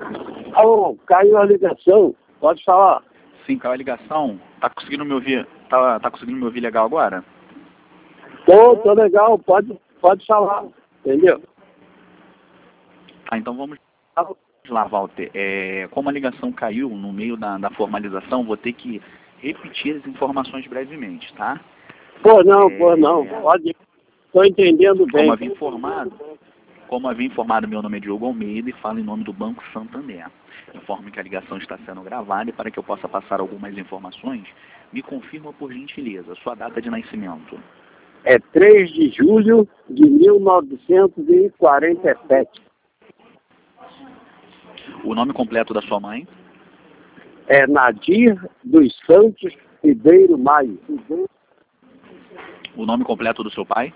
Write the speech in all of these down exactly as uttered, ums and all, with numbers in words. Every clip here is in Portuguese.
Alô, caiu a ligação. Pode falar. Sim, caiu a ligação. Tá conseguindo me ouvir? Tá, tá conseguindo me ouvir legal agora? Tô, tô legal. Pode, pode falar. Entendeu? Tá, então vamos lá, Walter. É, como a ligação caiu no meio da, da formalização, vou ter que repetir as informações brevemente, tá? Pô, não, É, pô, não. Pode. Tô entendendo bem. Como havia informado, como havia informado, meu nome é Diogo Almeida e falo em nome do Banco Santander. Informo que a ligação está sendo gravada e para que eu possa passar algumas informações, me confirma por gentileza sua data de nascimento. É três de julho de mil novecentos e quarenta e sete. O nome completo da sua mãe? É Nadir dos Santos Ribeiro Maio. O nome completo do seu pai?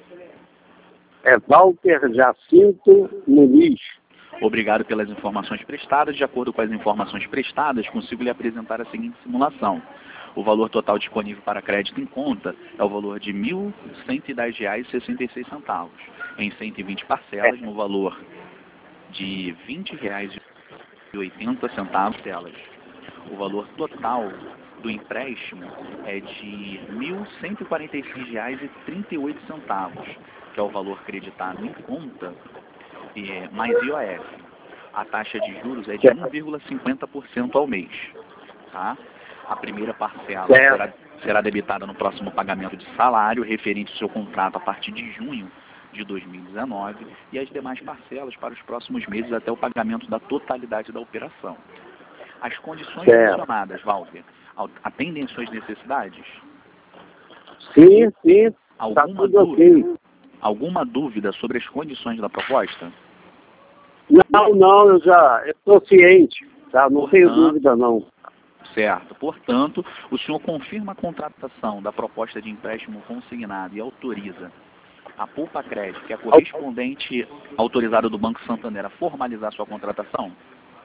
É Walter Jacinto Muniz. Obrigado pelas informações prestadas. De acordo com as informações prestadas, consigo lhe apresentar a seguinte simulação. O valor total disponível para crédito em conta é o valor de mil cento e dez reais e sessenta e seis centavos, em cento e vinte parcelas, no valor de vinte reais e oitenta centavos delas. O valor total do empréstimo é de mil cento e quarenta e seis reais e trinta e oito centavos, que é o valor creditado em conta, é, mais I O F. A taxa de juros é de um vírgula cinquenta por cento ao mês. Tá? A primeira parcela será, será debitada no próximo pagamento de salário referente ao seu contrato a partir de junho de dois mil e dezenove e as demais parcelas para os próximos meses até o pagamento da totalidade da operação. As condições Certo. mencionadas, Walter, atendem às suas necessidades? Sim, sim. Tá Alguma tudo dúvida? ok. Alguma dúvida sobre as condições da proposta? Não, não, eu já estou ciente. Tá? Não Portanto, tenho dúvida, não. Certo. Portanto, o senhor confirma a contratação da proposta de empréstimo consignado e autoriza a Poupa Crédito, que é a correspondente autorizada do Banco Santander, a formalizar sua contratação?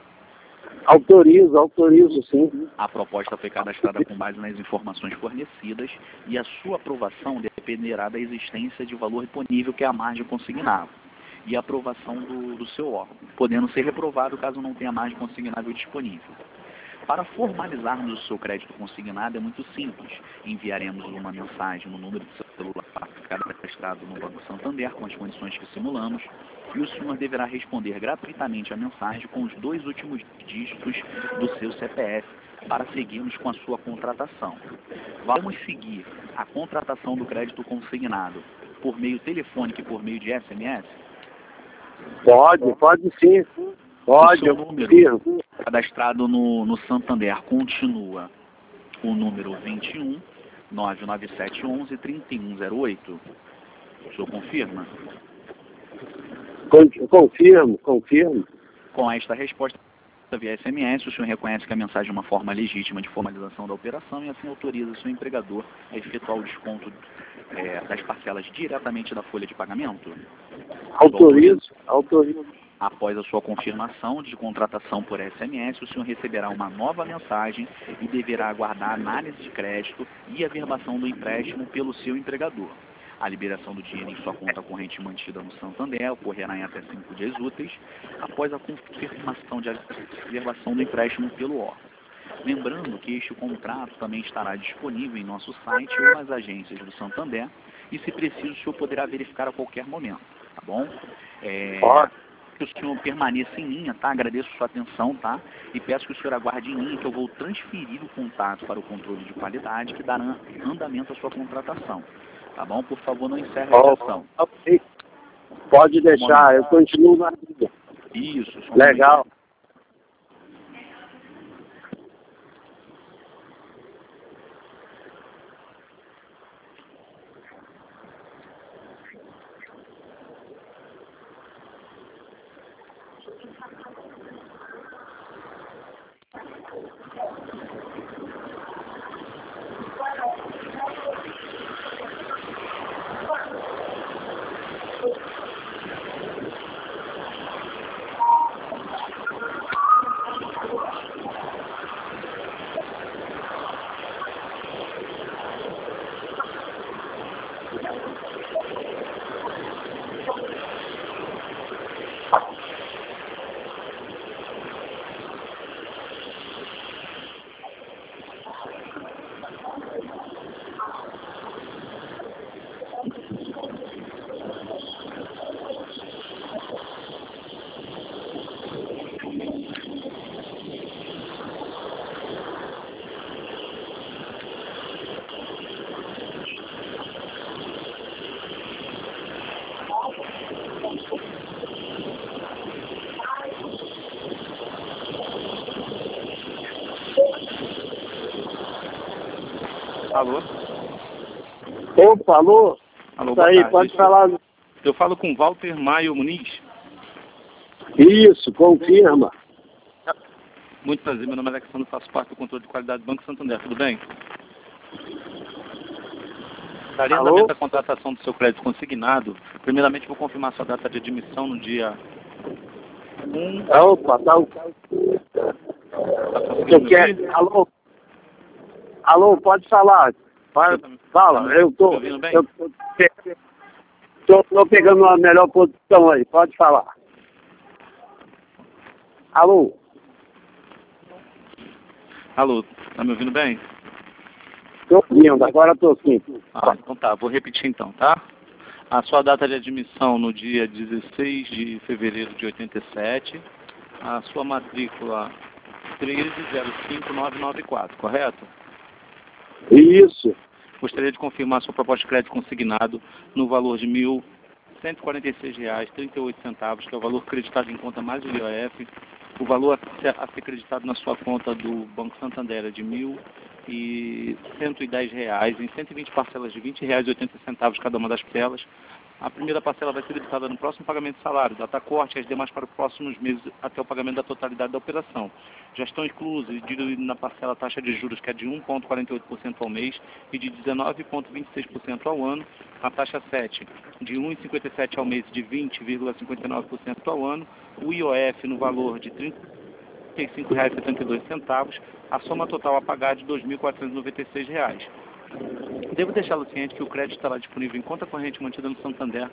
Autorizo, autorizo, sim. A proposta foi cadastrada com base nas informações fornecidas e a sua aprovação dependerá da existência de valor disponível, que é a margem consignável, e a aprovação do, do seu órgão, podendo ser reprovado caso não tenha margem consignável disponível. Para formalizarmos o seu crédito consignado é muito simples. Enviaremos uma mensagem no número de celular cadastrado no Banco Santander com as condições que simulamos e o senhor deverá responder gratuitamente a mensagem com os dois últimos dígitos do seu C P F para seguirmos com a sua contratação. Vamos seguir a contratação do crédito consignado por meio telefônico e por meio de S M S? Pode, pode sim. Pode, O seu eu número confirmo. cadastrado no, no Santander continua o número vinte e um, nove nove sete onze, trinta e um zero oito. O senhor confirma? Con- Confirmo, confirmo. Com esta resposta via S M S, o senhor reconhece que a mensagem é uma forma legítima de formalização da operação e assim autoriza o seu empregador a efetuar o desconto é, das parcelas diretamente da folha de pagamento? Autorizo, autorizo. Após a sua confirmação de contratação por S M S, o senhor receberá uma nova mensagem e deverá aguardar a análise de crédito e a verbação do empréstimo pelo seu empregador. A liberação do dinheiro em sua conta corrente mantida no Santander ocorrerá em até cinco dias úteis, após a confirmação de verbação do empréstimo pelo órgão. Lembrando que este contrato também estará disponível em nosso site ou nas agências do Santander e, se preciso, o senhor poderá verificar a qualquer momento, tá bom? É... que o senhor permaneça em linha, tá? Agradeço sua atenção, tá? E peço que o senhor aguarde em linha, que eu vou transferir o contato para o controle de qualidade, que dará andamento à sua contratação. Tá bom? Por favor, não encerre a ligação. Ok. Pode deixar, eu continuo na linha. Isso. Só um Legal. momento. Alô? Opa, alô? Alô, Isso boa aí, tarde. pode Isso- falar. Eu falo com Walter Maio Muniz. Isso, confirma. Muito prazer, meu nome é Alexandre, faço parte do controle de qualidade do Banco Santander, tudo bem? Daria Alô? andamento à contratação do seu crédito consignado. Primeiramente, vou confirmar sua data de admissão no dia um. Opa, tá. Tá Eu conseguindo me quero. ouvir? Alô? Alô, pode falar. Fala, Tá me- fala. tá me- eu tô. me ouvindo bem? Eu tô, tô, tô pegando uma melhor posição aí, pode falar. Alô? Alô, tá me ouvindo bem? Tô ouvindo, agora tô sim. Ah, então tá, vou repetir então, tá? A sua data de admissão no dia dezesseis de fevereiro de oitenta e sete, a sua matrícula treze zero cinco nove nove quatro, correto? Isso. Gostaria de confirmar sua proposta de crédito consignado no valor de mil cento e quarenta e seis reais e trinta e oito centavos, que é o valor creditado em conta mais o I O F. O valor a ser, a ser creditado na sua conta do Banco Santander é de mil e cento e dez reais, em cento e vinte parcelas de vinte reais e oitenta centavos cada uma das parcelas. A primeira parcela vai ser debitada no próximo pagamento de salário, data corte, e as demais para os próximos meses até o pagamento da totalidade da operação. Já estão inclusos e diluídos na parcela a taxa de juros, que é de um vírgula quarenta e oito por cento ao mês e de dezenove vírgula vinte e seis por cento ao ano, a taxa sete de um vírgula cinquenta e sete por cento ao mês e de vinte vírgula cinquenta e nove por cento ao ano, o I O F no valor de trinta e cinco reais e setenta e dois centavos, a soma total a pagar de dois mil quatrocentos e noventa e seis reais. Devo deixá-lo ciente que o crédito estará disponível em conta corrente mantida no Santander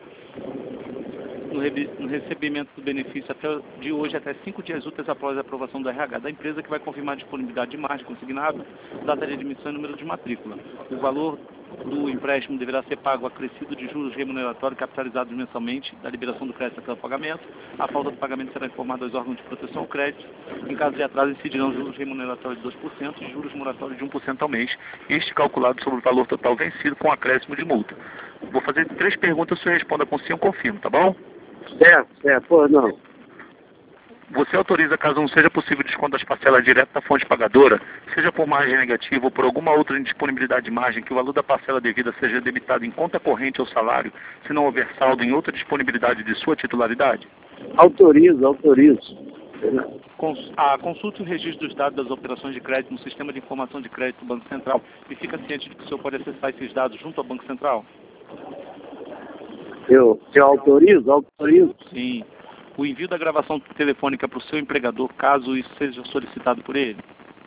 no, re no recebimento do benefício até, de hoje até cinco dias úteis após a aprovação do R H da empresa, que vai confirmar a disponibilidade de margem consignado, data de admissão e número de matrícula. O valor do empréstimo deverá ser pago acrescido de juros remuneratórios capitalizados mensalmente da liberação do crédito até o pagamento. A falta do pagamento será informada aos órgãos de proteção ao crédito. Em caso de atraso, incidirão juros remuneratórios de dois por cento e juros moratórios de um por cento ao mês, este calculado sobre o valor total vencido com acréscimo de multa. Vou fazer três perguntas, você responda com sim ou confirmo, tá bom? Certo, certo, pois não. Você autoriza, caso não seja possível desconto das parcelas direto da fonte pagadora, seja por margem negativa ou por alguma outra indisponibilidade de margem, que o valor da parcela devida seja debitado em conta corrente ou salário, se não houver saldo em outra disponibilidade de sua titularidade? Autorizo, autorizo. Cons- A consulta e o registro dos dados das operações de crédito no Sistema de Informação de Crédito do Banco Central e fica ciente de que o senhor pode acessar esses dados junto ao Banco Central? Eu, eu autorizo, autorizo. Sim. O envio da gravação telefônica para o seu empregador, caso isso seja solicitado por ele?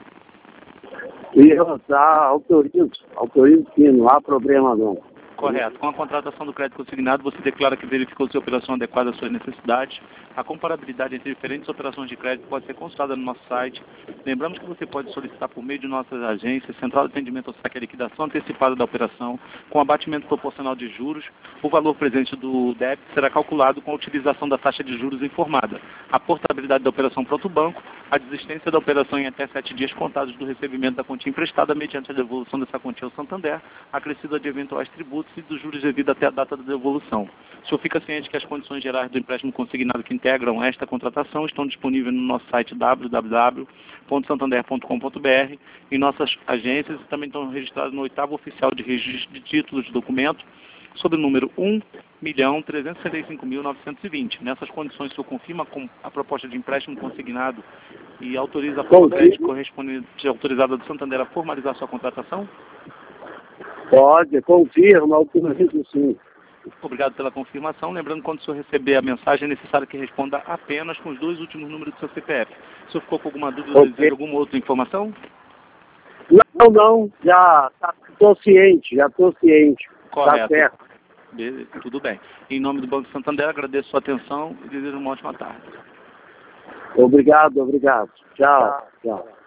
E eu tá, autorizo, autorizo sim, não há problema não. Correto. Com a contratação do crédito consignado, você declara que verificou se a operação é adequada às suas necessidades. A comparabilidade entre diferentes operações de crédito pode ser consultada no nosso site. Lembramos que você pode solicitar por meio de nossas agências, Central de Atendimento ao Saque, a liquidação antecipada da operação, com abatimento proporcional de juros. O valor presente do débito será calculado com a utilização da taxa de juros informada. A portabilidade da operação para outro banco, a desistência da operação em até sete dias contados do recebimento da quantia emprestada mediante a devolução dessa quantia ao Santander, acrescida de eventuais tributos e dos juros devido até a data da devolução. O senhor fica ciente que as condições gerais do empréstimo consignado que integram esta contratação estão disponíveis no nosso site w w w ponto santander ponto com ponto b r e nossas agências também estão registradas no oitavo oficial de registro de títulos de documento sob o número um milhão trezentos e sessenta e cinco mil novecentos e vinte. Nessas condições, o senhor confirma com a proposta de empréstimo consignado e autoriza a forma crédito correspondente autorizada do Santander a formalizar sua contratação? Pode, confirma, autorizo sim. Obrigado pela confirmação. Lembrando, quando o senhor receber a mensagem, é necessário que responda apenas com os dois últimos números do seu C P F. O senhor ficou com alguma dúvida ou Ok. deseja alguma outra informação? Não, não, já estou ciente, já estou ciente. Tá Correto. certo. Beleza, tudo bem. Em nome do Banco Santander, agradeço a sua atenção e desejo uma ótima tarde. Obrigado, obrigado. Tchau, tchau.